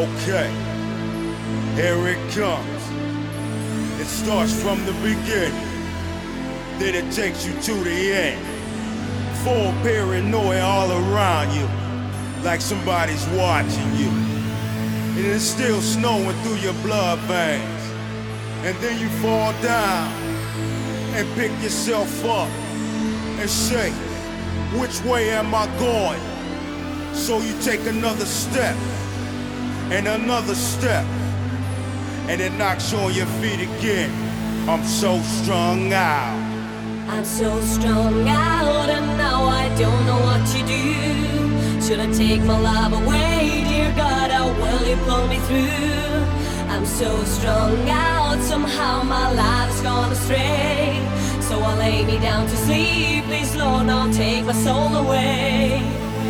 Okay, here it comes. It starts from the beginning, then it takes you to the end. Full paranoia all around you, like somebody's watching you. And it's still snowing through your blood veins. And then you fall down and pick yourself up and say, which way am I going? So you take another step and another step, and it knocks you on your feet again. I'm so strung out. I'm so strung out, and now I don't know what to do. Should I take my love away? Dear God, how will you pull me through? I'm so strung out, somehow my life's gone astray. So I lay me down to sleep. Please, Lord, now take my soul away.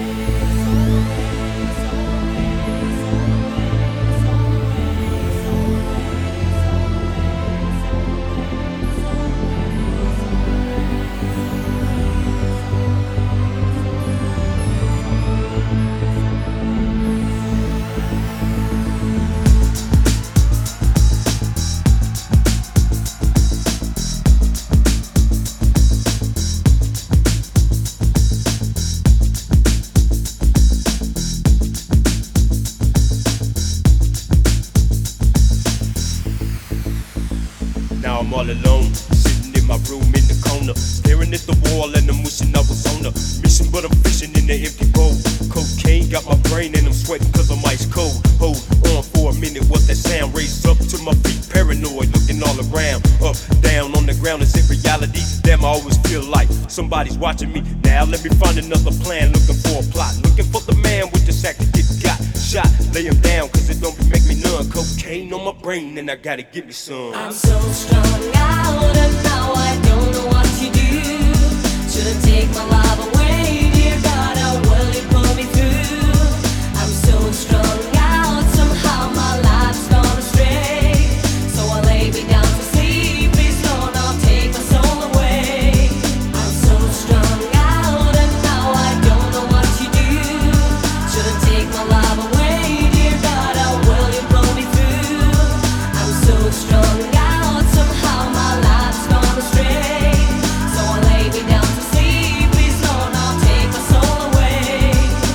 Now I'm all alone, sitting in my room in the corner, staring at the wall and I'm wishing I was on a mission, but I'm fishing in the empty bowl. Cocaine got my brain and I'm sweating cause I'm ice cold. Hold on for a minute, what that sound? Raised up to my feet, paranoid, looking all around. Up, down, on the ground, is it reality? Damn, I always feel like somebody's watching me. Now let me find another plan, looking for a plot, looking for the man with the sack to get got shot. Lay him down cause it don't make me none. Cocaine on my brain and I gotta get me some. I'm so strung out, and now I don't know what to do. Should I take my love away? Dear God, how will you pull me through? I'm so strung out, somehow my life's gone astray. So I lay me down to sleep. Please, Lord, now take my soul away. I'm so strung out, and now I don't know what to do. Should I take my love away? Dear God, how will you pull me through? I'm so strung out, somehow my life's gone astray. So I lay me down to sleep. Please, Lord, now take my soul away.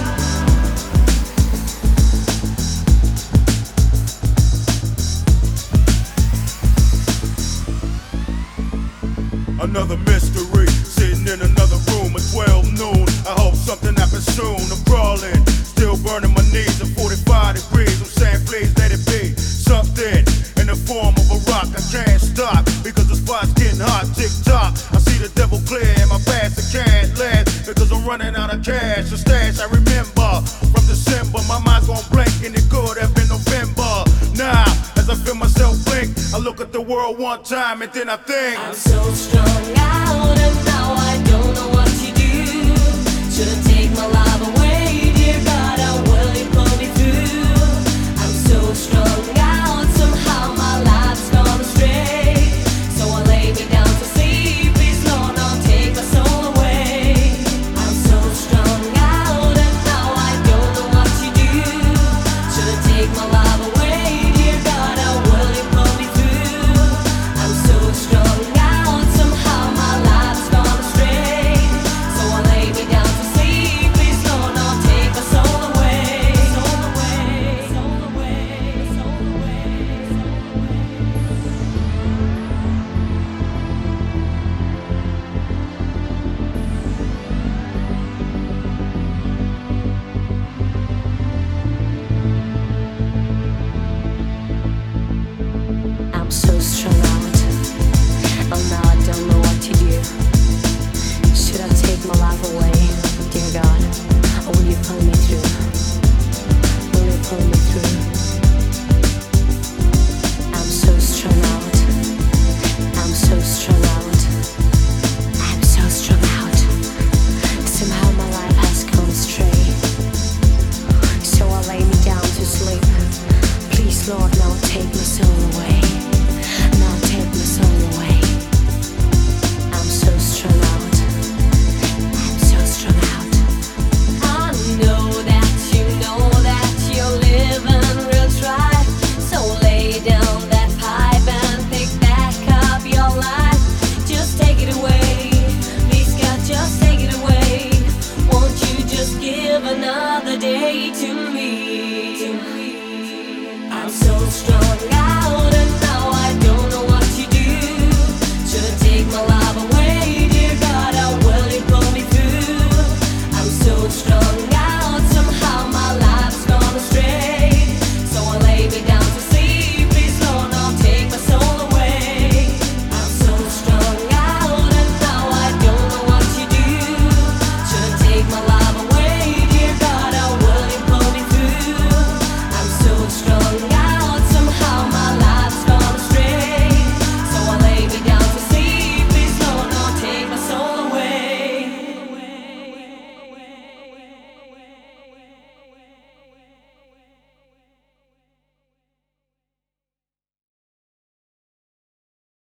Another mystery, sitting in another room at 12 noon. I hope something happens soon. I'm crawling, still burning my knees at 45 degrees. I'm saying please let it be something in the form of a rock. I can't stop because the spot's getting hot. Tick tock, I see the devil clear in my past. I can't last because I'm running out of cash. The stash I remember from December. My mind's gone blank and it could have been November. Now, as I feel myself blink, I look at the world one time and then I think I'm so strung out, and now I don't know what to